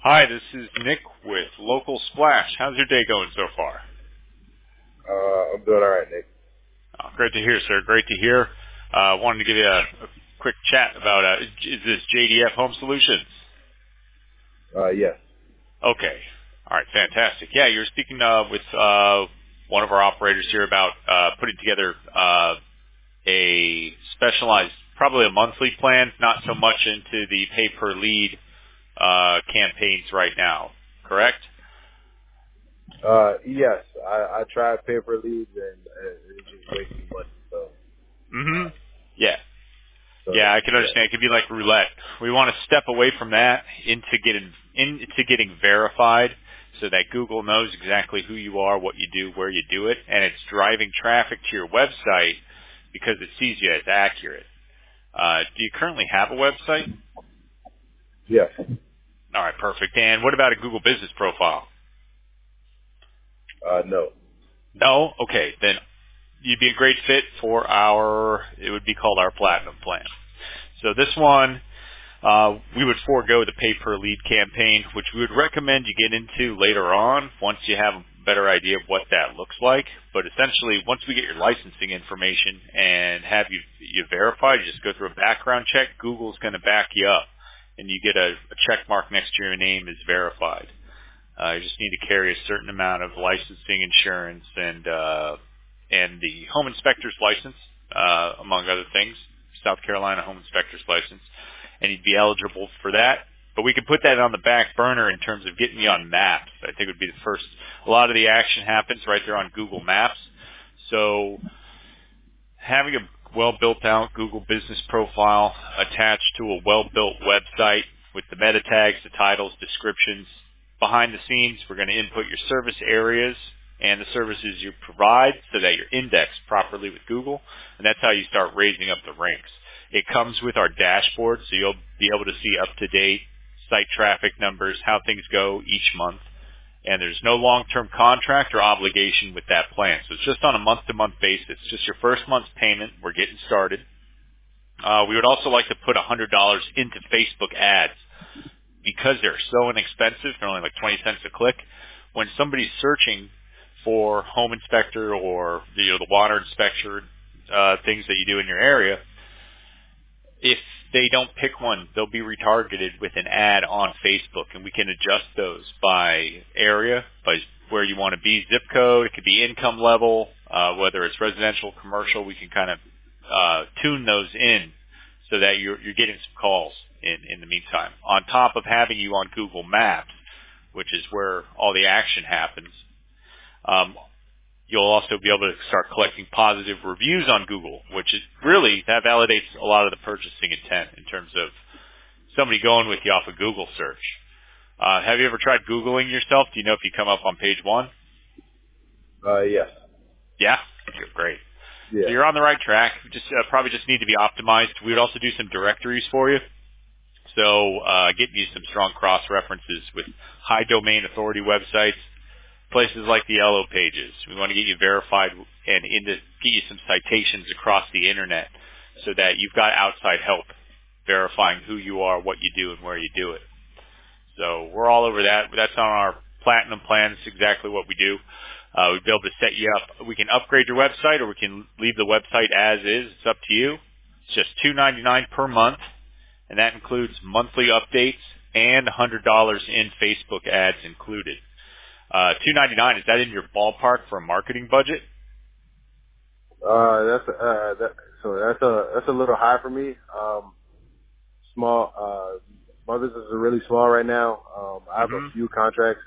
Hi, this is Nick with Local Splash. How's your day going so far? I'm doing all right, Nick. Oh, great to hear, sir. Great to hear. Wanted to give you a quick chat about, is this JDF Home Solutions? Yes. Okay. All right, fantastic. Yeah, you're speaking with one of our operators here about putting together a specialized, probably a monthly plan, not so much into the pay-per-lead campaigns right now, correct? Yes. I tried paper leads and it's just way too much. So. Mm-hmm. Yeah. Yeah, I can understand. It could be like roulette. We want to step away from that into getting verified, so that Google knows exactly who you are, what you do, where you do it, and it's driving traffic to your website because it sees you as accurate. Do you currently have a website? Yes. All right, perfect. And what about a Google Business profile? No. No? Okay, then you'd be a great fit for it would be called our Platinum plan. So this one, we would forego the pay-per-lead campaign, which we would recommend you get into later on once you have a better idea of what that looks like. But essentially, once we get your licensing information and have you verified, you just go through a background check. Google's going to back you up, and you get a check mark next to your name as verified. You just need to carry a certain amount of licensing, insurance, and the home inspector's license, among other things, South Carolina home inspector's license, and you'd be eligible for that. But we could put that on the back burner in terms of getting you on maps. I think it would be the first. A lot of the action happens right there on Google Maps. So having a well-built out Google business profile attached to a well-built website with the meta tags, the titles, descriptions. Behind the scenes, we're going to input your service areas and the services you provide so that you're indexed properly with Google, and that's how you start raising up the ranks. It comes with our dashboard, so you'll be able to see up-to-date site traffic numbers, how things go each month, and there's no long-term contract or obligation with that plan. So it's just on a month-to-month basis. Just your first month's payment. We're getting started. We would also like to put $100 into Facebook ads. Because they're so inexpensive, they're only like 20 cents a click. When somebody's searching for home inspector or the water inspector, things that you do in your area, if they don't pick one, they'll be retargeted with an ad on Facebook, and we can adjust those by area, by where you want to be, zip code. It could be income level, whether it's residential, commercial. We can kind of tune those in so that you're getting some calls in the meantime. On top of having you on Google Maps, which is where all the action happens, you'll also be able to start collecting positive reviews on Google, which is really, that validates a lot of the purchasing intent in terms of somebody going with you off a Google search. Have you ever tried Googling yourself? Do you know if you come up on page 1? Yes. Yeah? You're great. Yeah. So you're on the right track. Probably just need to be optimized. We would also do some directories for you. So getting you some strong cross-references with high domain authority websites, places like the Yellow Pages. We want to get you verified and get you some citations across the internet so that you've got outside help verifying who you are, what you do, and where you do it. So we're all over that. That's on our Platinum plan. It's exactly what we do. We'd be able to set you up. We can upgrade your website, or we can leave the website as is. It's up to you. It's just $2.99 per month, and that includes monthly updates and $100 in Facebook ads included. $2.99, is that in your ballpark for a marketing budget? That's a little high for me. Small. My business is really small right now. I have a few contracts.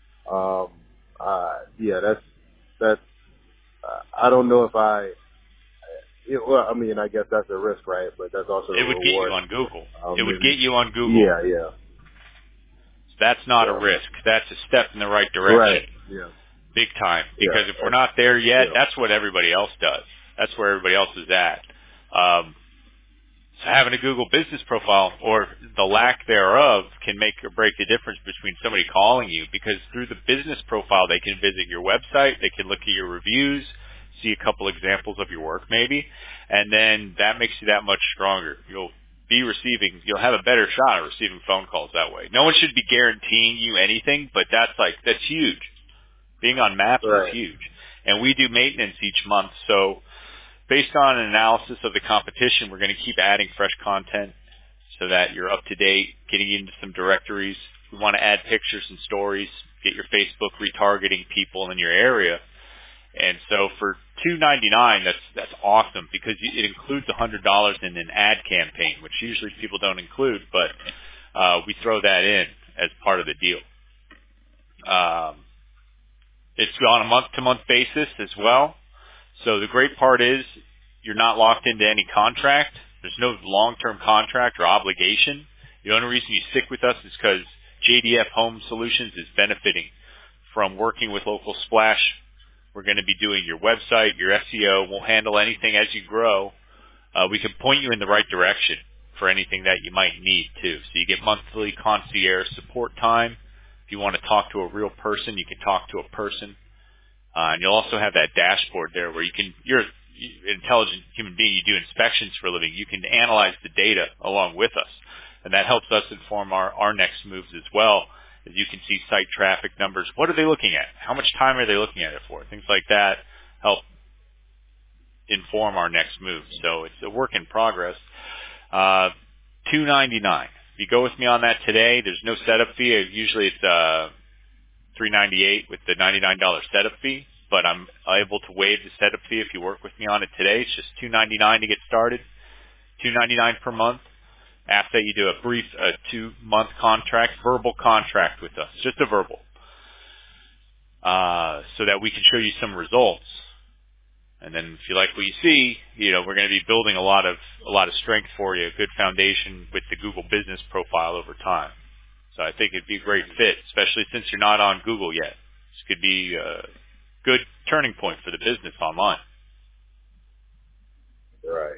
Yeah, that's. I don't know if well, I mean, I guess that's a risk, right? But that's also it would a get reward. you on Google. It would get you on Google. Yeah, yeah. That's not a risk. That's a step in the right direction. Right. Yeah. Big time. Because if we're not there yet, yeah. that's what everybody else does. That's where everybody else is at. So having a Google business profile, or the lack thereof, can make or break the difference between somebody calling you, because through the business profile they can visit your website, they can look at your reviews, see a couple examples of your work maybe, and then that makes you that much stronger. You'll you'll have a better shot at receiving phone calls that way. No one should be guaranteeing you anything, but that's huge. Being on maps is huge. And we do maintenance each month, so based on an analysis of the competition, we're going to keep adding fresh content so that you're up to date, getting into some directories. We want to add pictures and stories, get your Facebook retargeting people in your area. And so for $2.99, that's awesome because it includes $100 in an ad campaign, which usually people don't include, but we throw that in as part of the deal. It's on a month-to-month basis as well. So the great part is you're not locked into any contract. There's no long-term contract or obligation. The only reason you stick with us is because JDF Home Solutions is benefiting from working with Local Splash. We're going to be doing your website, your SEO. We'll handle anything as you grow. We can point you in the right direction for anything that you might need too. So you get monthly concierge support time. If you want to talk to a real person, you can talk to a person. And you'll also have that dashboard there where you're an intelligent human being, you do inspections for a living. You can analyze the data along with us. And that helps us inform our next moves as well. As you can see site traffic numbers. What are they looking at? How much time are they looking at it for? Things like that help inform our next move. So it's a work in progress. $2.99. If you go with me on that today, there's no setup fee. Usually it's $3.98 with the $99 setup fee, but I'm able to waive the setup fee if you work with me on it today. It's just $2.99 to get started, $2.99 per month. After that, you do a brief 2-month contract, verbal contract with us, just a verbal, so that we can show you some results. And then if you like what you see, we're going to be building a lot of strength for you, a good foundation with the Google business profile over time. So I think it'd be a great fit, especially since you're not on Google yet. This could be a good turning point for the business online. Right.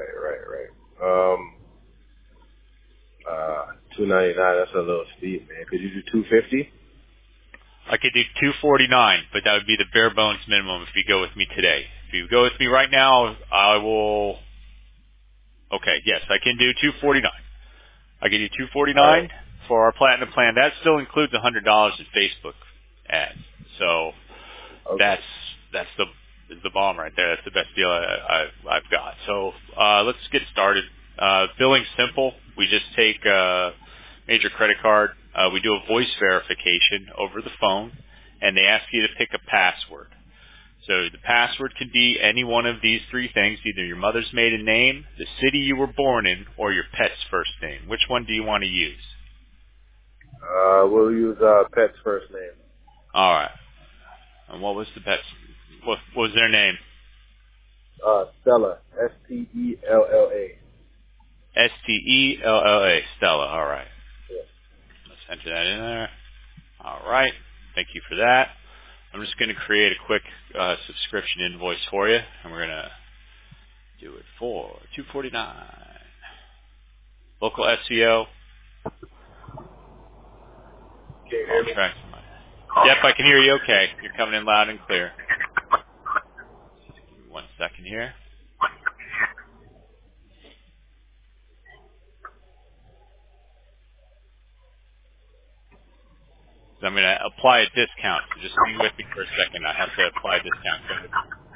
$2.99. That's a little steep, man. Could you do $2.50? I could do $2.49, but that would be the bare bones minimum if you go with me today. If you go with me right now, I will. Okay, yes, I can do $2.49. I can do $2.49 for our platinum plan. That still includes $100 in Facebook ads. So that's the bomb right there. That's the best deal I've got. So let's get started. Billing's simple. We just take a major credit card. We do a voice verification over the phone, and they ask you to pick a password. So the password can be any one of these 3 things, either your mother's maiden name, the city you were born in, or your pet's first name. Which one do you want to use? We'll use pet's first name. All right. And what was the pet's? What was their name? Stella. Stella. Stella. Stella. All right. Yeah. Let's enter that in there. All right. Thank you for that. I'm just going to create a quick subscription invoice for you, and we're going to do it for $2.49. Local SEO. Can you hear me? Yep, I can hear you okay. You're coming in loud and clear. Give me 1 second here. I'm going to apply a discount. So just hang with me for a second. I have to apply a discount.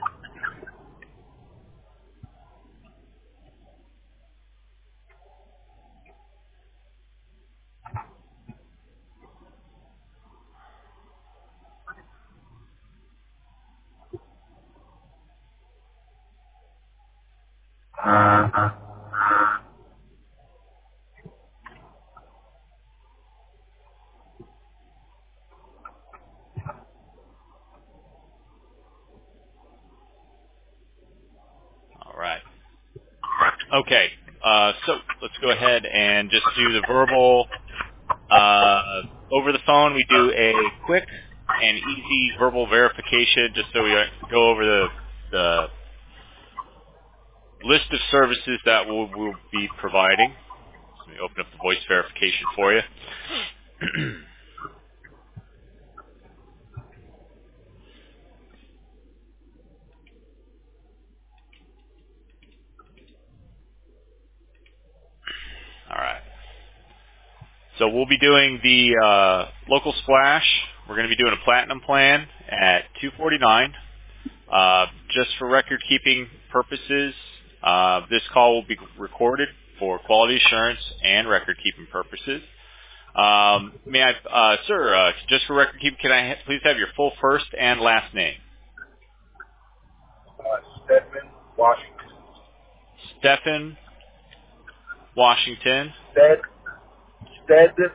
All right. Okay. So let's go ahead and just do the verbal. Over the phone, we do a quick and easy verbal verification just so we go over the list of services that we'll be providing. Let me open up the voice verification for you. So we'll be doing the local splash. We're going to be doing a platinum plan at $249. Just for record keeping purposes, this call will be recorded for quality assurance and record keeping purposes. May I, sir, just for record keeping, can I please have your full first and last name? Stedman, Washington. Stephen Washington. Stedman,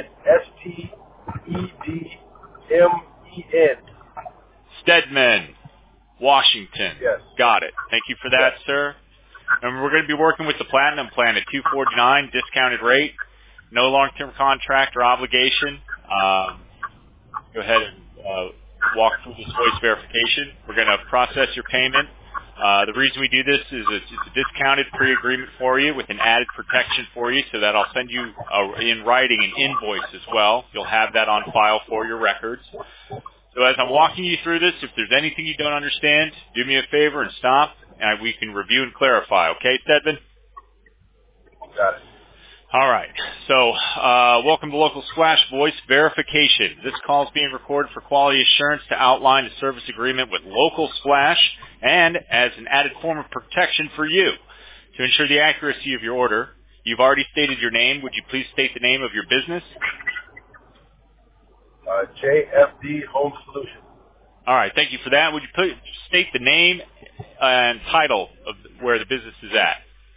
Stedmen. Stedman, Washington. Yes. Got it. Thank you for that, Yes. sir. And we're going to be working with the platinum plan at $249 discounted rate. No long-term contract or obligation. Go ahead and walk through this voice verification. We're going to process your payment. The reason we do this is it's a discounted pre-agreement for you with an added protection for you, so that I'll send you in writing an invoice as well. You'll have that on file for your records. So as I'm walking you through this, if there's anything you don't understand, do me a favor and stop, and we can review and clarify. Okay, Stedman? Got it. All right. So welcome to Local Splash Voice Verification. This call is being recorded for quality assurance to outline a service agreement with Local Splash and as an added form of protection for you. To ensure the accuracy of your order, you've already stated your name. Would you please state the name of your business? JFD Home Solutions. All right. Thank you for that. Would you please state the name and title of where the business is at?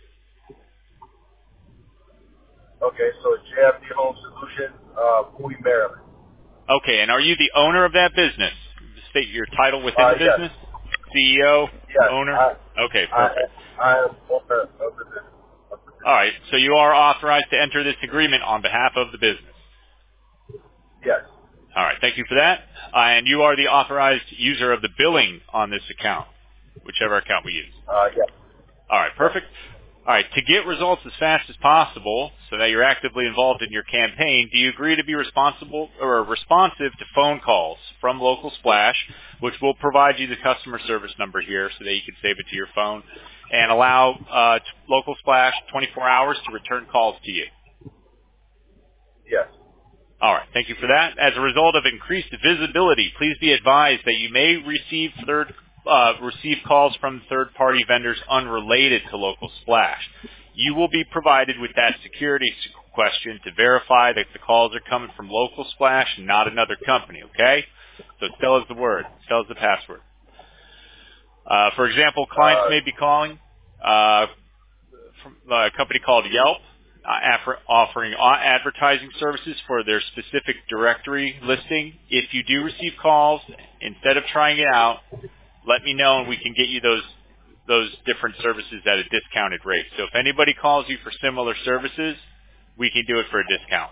Okay, so JFD Home Solutions, Bowie, Maryland. Okay. And are you the owner of that business? State your title within the business. Yes. CEO, Yes, owner? Okay, I perfect. am owner of the business. All right, so you are authorized to enter this agreement on behalf of the business. Yes. All right, thank you for that. And you are the authorized user of the billing on this account, whichever account we use. Yes. All right, perfect. All right, to get results as fast as possible so that you're actively involved in your campaign, do you agree to be responsive to phone calls from Local Splash, which will provide you the customer service number here so that you can save it to your phone, and allow Local Splash 24 hours to return calls to you? Yes. All right. Thank you for that. As a result of increased visibility, please be advised that you may receive calls from third-party vendors unrelated to Local Splash. You will be provided with that security question to verify that the calls are coming from Local Splash and not another company, okay? So tell us the word. Tell us the password. For example, clients may be calling from a company called Yelp, offering advertising services for their specific directory listing. If you do receive calls, instead of trying it out, let me know and we can get you those different services at a discounted rate. So if anybody calls you for similar services, we can do it for a discount.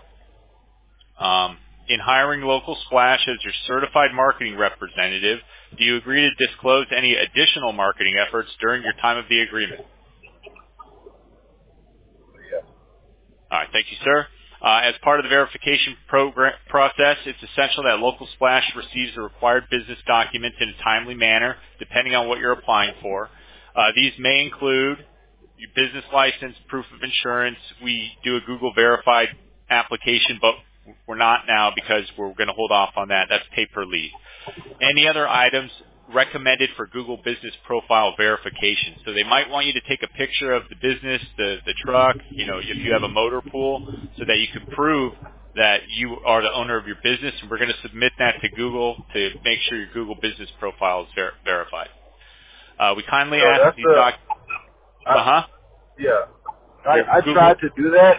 In hiring Local Splash as your certified marketing representative, do you agree to disclose any additional marketing efforts during your time of the agreement? Yes. All right, thank you, sir. As part of the verification process, it's essential that Local Splash receives the required business documents in a timely manner, depending on what you're applying for. These may include your business license, proof of insurance. We do a Google verified application, but we're not now because we're going to hold off on that. That's pay per lead. Any other items recommended for Google Business Profile verification. So they might want you to take a picture of the business, the truck, if you have a motor pool, so that you can prove that you are the owner of your business, and we're going to submit that to Google to make sure your Google Business Profile is verified. We kindly ask that these documents... Yeah. I tried to do that,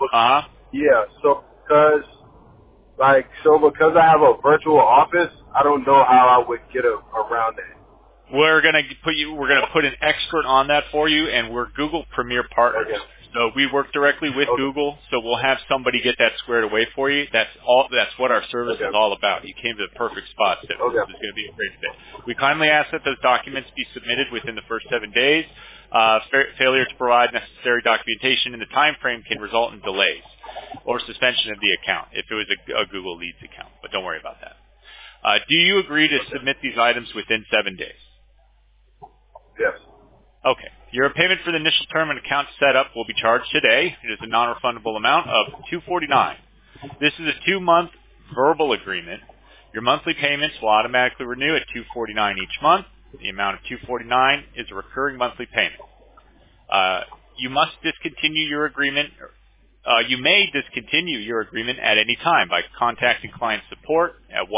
because I have a virtual office, I don't know how I would get around that. We're gonna put an expert on that for you, and we're Google Premier Partners. Okay. So we work directly with Google, so we'll have somebody get that squared away for you. That's what our service is all about. You came to the perfect spot, so this is going to be a great fit. We kindly ask that those documents be submitted within the first 7 days. Failure to provide necessary documentation in the time frame can result in delays or suspension of the account if it was a Google Leads account, but don't worry about that. Do you agree to submit these items within 7 days? Yes. Okay. Your payment for the initial term and account setup will be charged today. It is a non-refundable amount of $249. This is a 2-month verbal agreement. Your monthly payments will automatically renew at $249 each month. The amount of $249 is a recurring monthly payment. You must discontinue your agreement. You may discontinue your agreement at any time by contacting client support at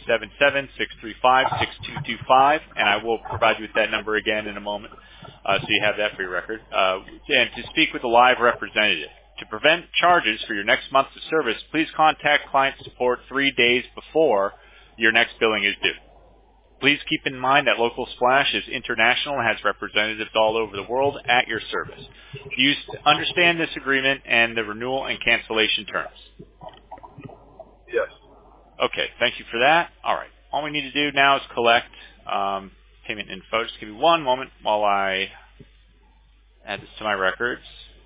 1-877-635-6225, and I will provide you with that number again in a moment, so you have that for your record, and to speak with a live representative. To prevent charges for your next month of service, please contact client support 3 days before your next billing is due. Please keep in mind that Local Splash is international and has representatives all over the world at your service. Do you understand this agreement and the renewal and cancellation terms? Yes. Okay, thank you for that. All right. All we need to do now is collect payment info. Just give me one moment while I add this to my records.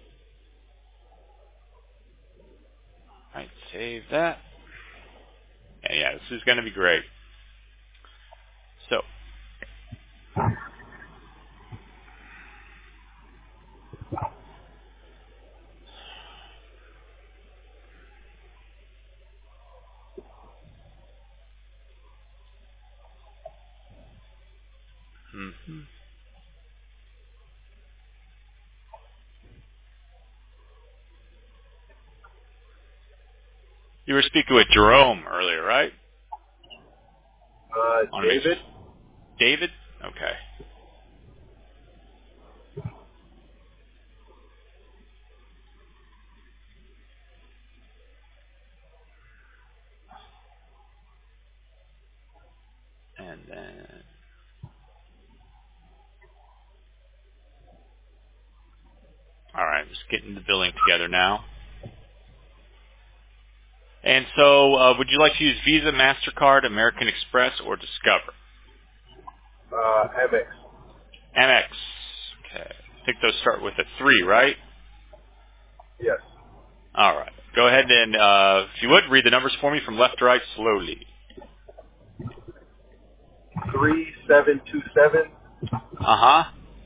All right, save that. And yeah, this is going to be great. So, you were speaking with Jerome earlier, right? David? David? Okay. And then, all right, I'm just getting the billing together now. And so, would you like to use Visa, MasterCard, American Express, or Discover? Amex. Amex. Okay. I think those start with a 3, right? Yes. All right. Go ahead and, if you would, read the numbers for me from left to right slowly. 3727 Uh-huh.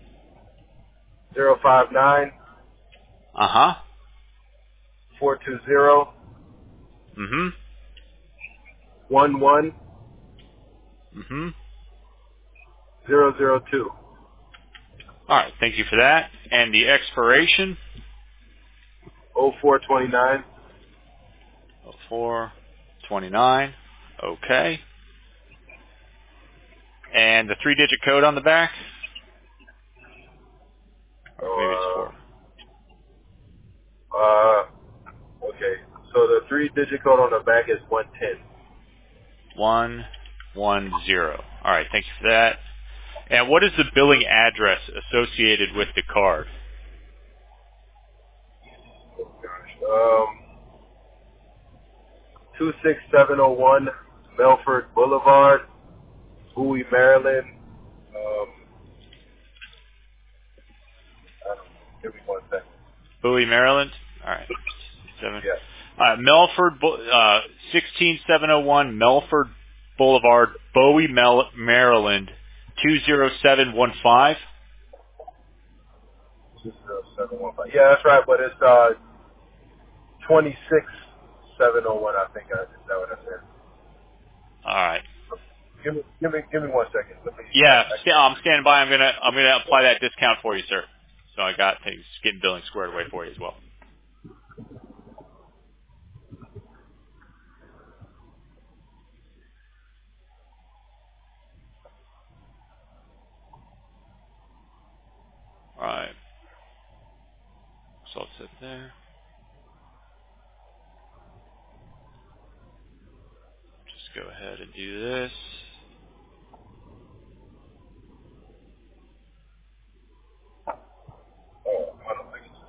059 Uh-huh. 420 Mm-hmm. 11 Mm-hmm. 002. All right. Thank you for that. And the expiration? 0429. 0429. Okay. And the 3-digit code on the back? Or maybe it's 4. Okay. So the 3-digit code on the back is 110. 110. All right. Thank you for that. And what is the billing address associated with the card? Oh gosh. 26701 Melford Boulevard, Bowie, Maryland. I don't know. Give me 1 second. Bowie, Maryland? All right. 7. Yes. Melford, 16701 Melford Boulevard, Bowie, Maryland, 20715. 20715. Yeah, that's right, but it's 26701. I think is that what I said? All right. Give me 1 second. Let me. Yeah, I'm standing by. I'm gonna apply that discount for you, sir. So I got things getting billing squared away for you as well. All right. So I'll sit there. Just go ahead and do this. Oh, I don't think it's.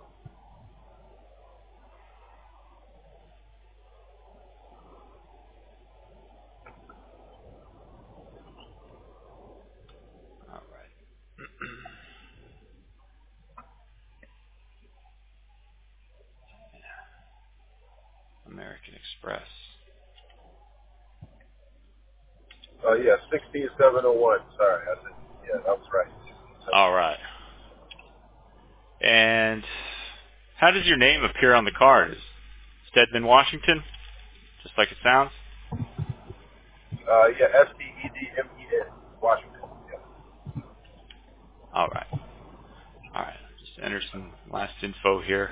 All right. American Express. Yeah, 16701. Sorry, I said. Yeah, that was right. All right. And how does your name appear on the card? Is Stedman, Washington, just like it sounds. Yeah, Stedmen, Washington. Yeah. All right. All right. Just enter some last info here.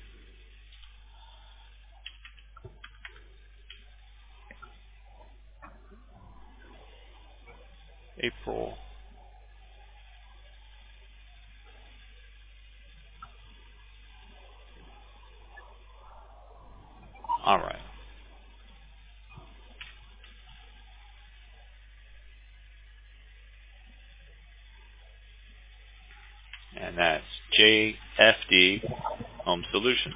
April. All right. And that's JFD Home Solutions.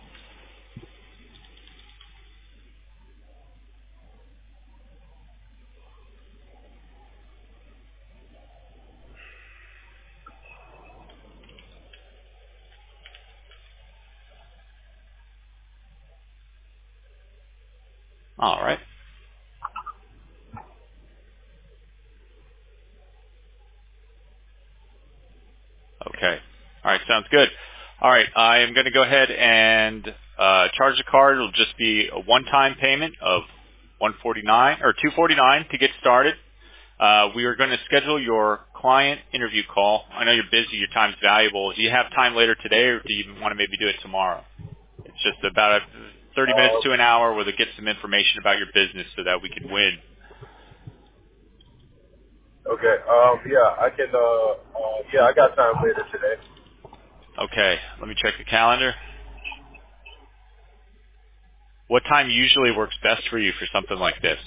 All right. Okay. All right. Sounds good. All right. I am going to go ahead and charge the card. It'll just be a one-time payment of $149 or $249 to get started. We are going to schedule your client interview call. I know you're busy. Your time's valuable. Do you have time later today, or do you want to maybe do it tomorrow? It's just about 30 minutes to an hour where they get some information about your business so that we can win. Okay. Yeah, I can. Yeah, I got time later today. Okay. Let me check the calendar. What time usually works best for you for something like this?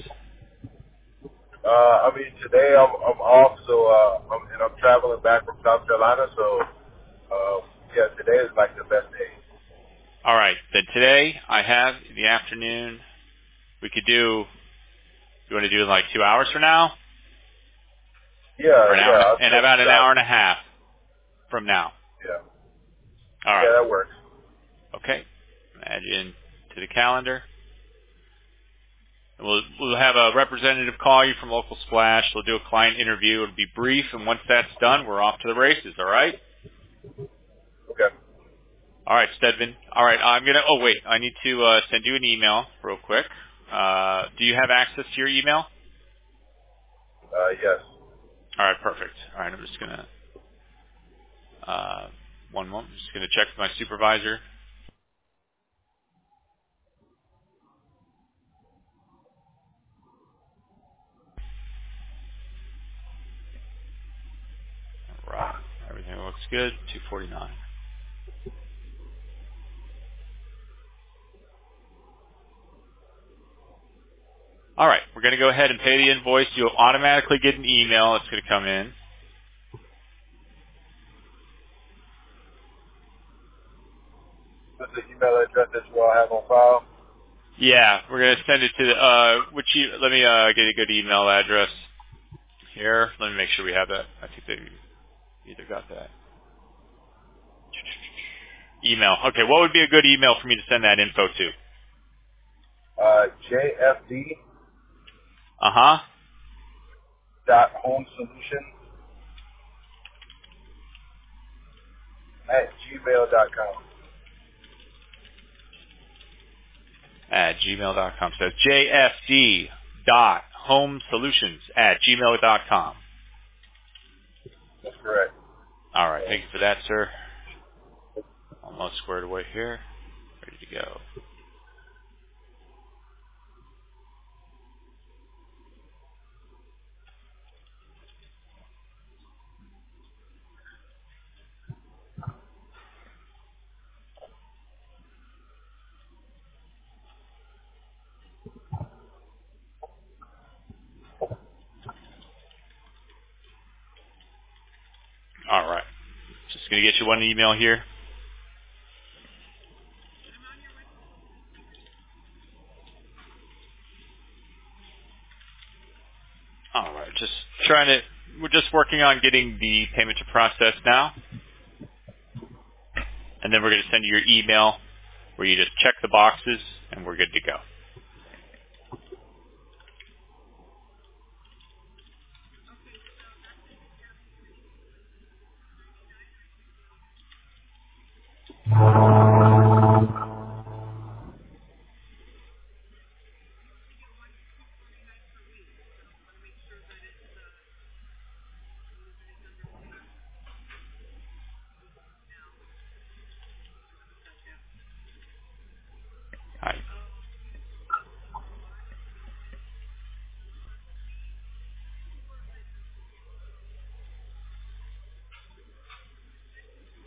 I mean, today I'm off, so I'm traveling back from South Carolina, so yeah, today is like the best day. All right. Then today I have the afternoon. We could do. You want to do it like 2 hours from now, Yeah, or an hour, yeah. and about an hour and a half from now. Yeah, All right. yeah, that works. Okay. Add you in to the calendar. We'll have a representative call you from Local Splash. They'll do a client interview. It'll be brief, and once that's done, we're off to the races. All right. Okay. All right, Stedman. All right, I'm gonna. Oh wait, I need to send you an email real quick. Do you have access to your email? Yes. All right, perfect. All right, I'm just gonna. One moment. I'm just gonna check with my supervisor. All right, everything looks good. 249. All right, we're gonna go ahead and pay the invoice. You'll automatically get an email. It's gonna come in. This is the email address that you all have on file. Yeah, we're gonna send it to the. Let me get a good email address here. Let me make sure we have that. I think they either got that. Email. Okay, what would be a good email for me to send that info to? JFD Uh-huh. home solution at gmail.com. At gmail.com. So JFD dot homesolutions at gmail.com. That's correct. All right. Thank you for that, sir. Almost squared away here. Ready to go. All right. Just going to get you one email here. All right. We're just working on getting the payment to process now. And then we're going to send you your email where you just check the boxes and we're good to go.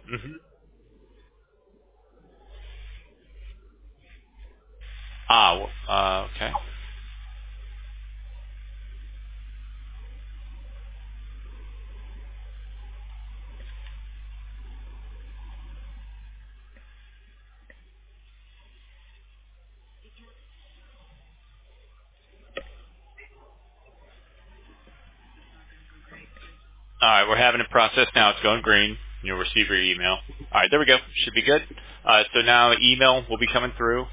Mm-hmm. Okay. All right, we're having it processed now. It's going green. You'll receive your email. All right, there we go. Should be good. So now email will be coming through.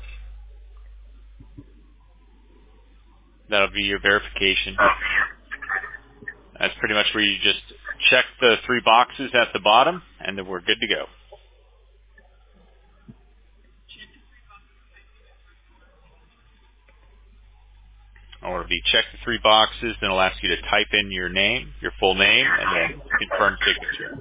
That'll be your verification. That's pretty much where you just check the 3 boxes at the bottom, and then we're good to go. Or it'll be check the 3 boxes, then it'll ask you to type in your name, your full name, and then confirm signature.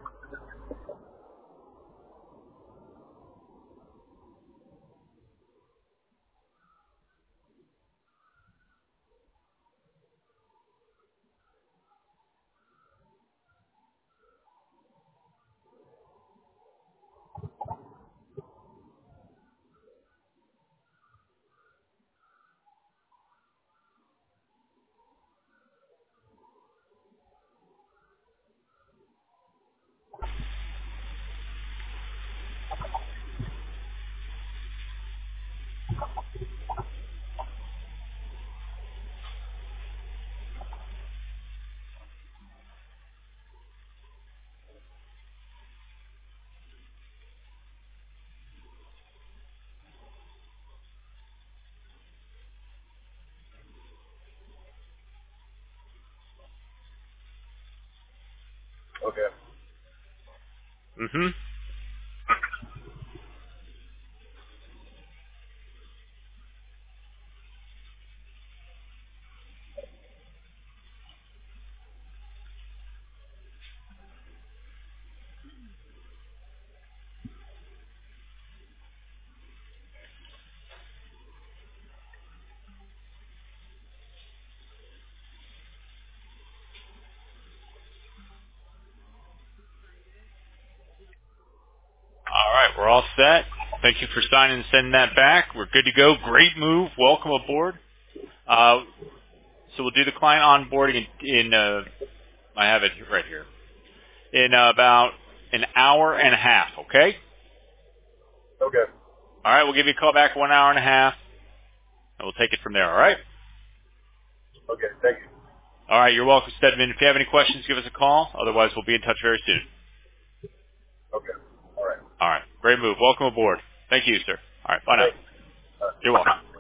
Okay. Mm-hmm. All right, we're all set. Thank you for signing and sending that back. We're good to go. Great move. Welcome aboard. So we'll do the client onboarding in I have it right here, in about an hour and a half, okay? Okay. All right, we'll give you a call back 1 hour and a half, and we'll take it from there, all right? Okay. Thank you. All right, you're welcome, Stedman. If you have any questions, give us a call. Otherwise, we'll be in touch very soon. Okay. All right. All right, great move. Welcome aboard. Thank you, sir. All right, bye now. Thanks. You're welcome.